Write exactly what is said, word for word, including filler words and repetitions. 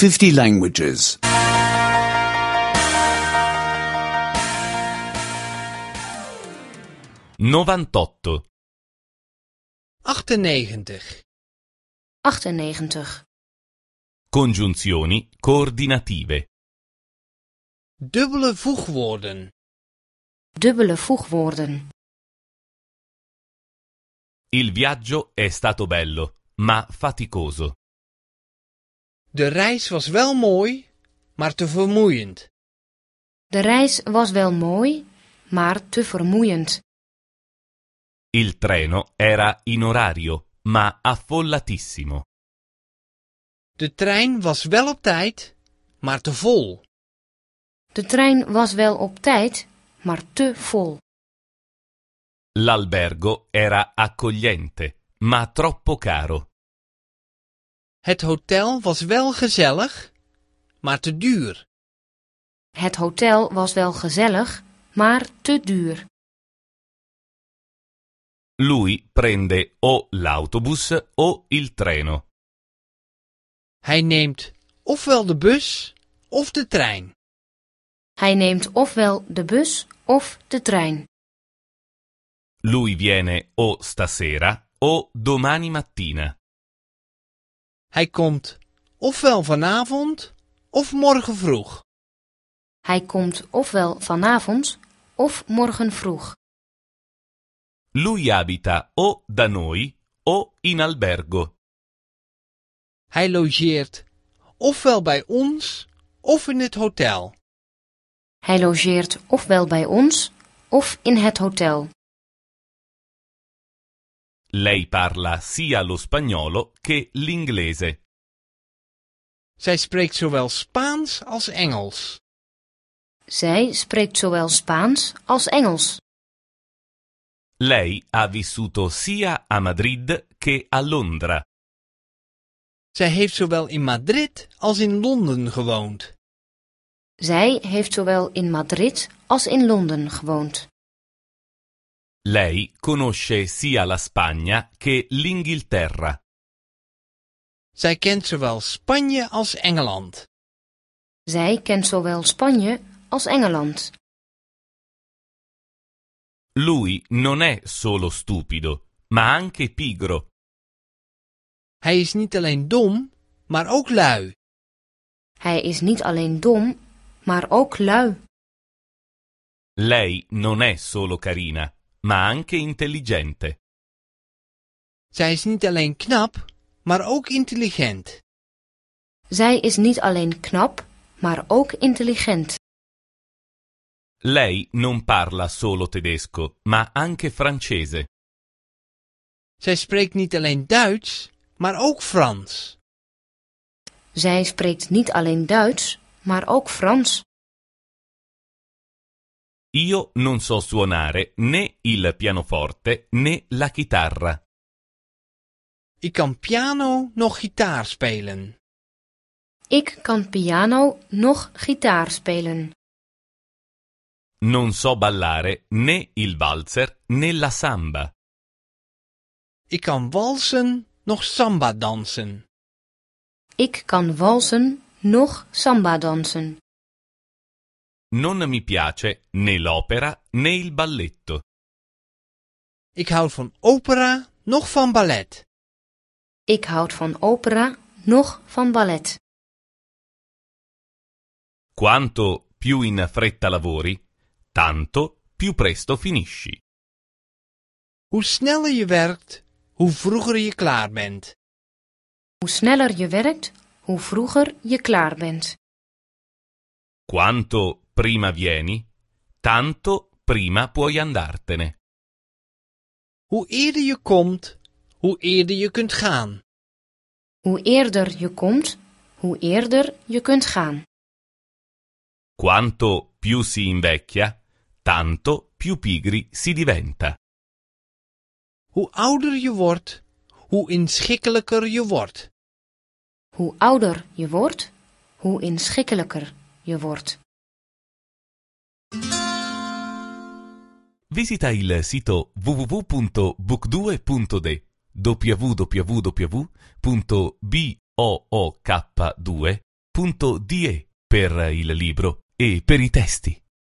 fifty languages. novantotto. achtennegentig. achtennegentig. Congiunzioni coordinative. Dubbele voegwoorden. Dubbele voegwoorden. Il viaggio è stato bello, ma faticoso. De reis was wel mooi, maar te vermoeiend. De reis was wel mooi, maar te vermoeiend. Il treno era in orario, ma affollatissimo. De trein was wel op tijd, maar te vol. De trein was wel op tijd, maar te vol. L'albergo era accogliente, ma troppo caro. Het hotel was wel gezellig, maar te duur. Het hotel was wel gezellig, maar te duur. Lui prende o l'autobus o il treno. Hij neemt ofwel de bus of de trein. Hij neemt ofwel de bus of de trein. Lui viene o stasera o domani mattina. Hij komt ofwel vanavond of morgen vroeg. Hij komt ofwel vanavond of morgen vroeg. Lui abita o da noi o in albergo. Hij logeert ofwel bij ons of in het hotel. Hij logeert ofwel bij ons of in het hotel. Lei parla sia lo spagnolo che l'inglese. Zij spreekt zowel Spaans als Engels. Zij spreekt zowel Spaans als Engels. Lei ha vissuto sia a Madrid che a Londra. Zij heeft zowel in Madrid als in Londen gewoond. Zij heeft zowel in Madrid als in Londen gewoond. Lei conosce sia la Spagna che l'Inghilterra. Zij kent zowel Spanje als Engeland. Zij kent zowel Spanje als Engeland. Lui non è solo stupido, ma anche pigro. Hij is niet alleen dom, maar ook lui. Hij is niet alleen dom, maar ook lui. Lei non è solo carina, ma anche intelligente. Zij is niet alleen knap, maar ook intelligent. Zij is niet alleen knap, maar ook intelligent. Lei non parla solo tedesco, ma anche francese. Zij spreekt niet alleen Duits, maar ook Frans. Zij spreekt niet alleen Duits, maar ook Frans. Io non so suonare né il pianoforte né la chitarra. Ik kan piano nog gitaar spelen. Ik kan piano noch gitaar spelen. Non so ballare né il valzer né la samba. Ik kan walsen nog samba dansen. Ik kan walsen noch samba dansen. Non mi piace né l'opera né il balletto. Ik houd van opera nog van ballet. Ik houd van opera noch van ballet. Quanto più in fretta lavori, tanto più presto finisci. Hoe sneller je werkt, hoe vroeger je klaar bent. Hoe sneller je werkt, hoe vroeger je klaar bent. Quanto prima vieni, tanto prima puoi andartene. Hoe eerder je komt, hoe eerder je kunt gaan. Hoe eerder je komt, hoe eerder je kunt gaan. Quanto più si invecchia, tanto più pigri si diventa. Hoe ouder je wordt, hoe inschikkelijker je wordt. Hoe ouder je wordt, hoe inschikkelijker je wordt. Visita il sito w w w punto book due punto d w w w punto book due punto d e per il libro e per i testi.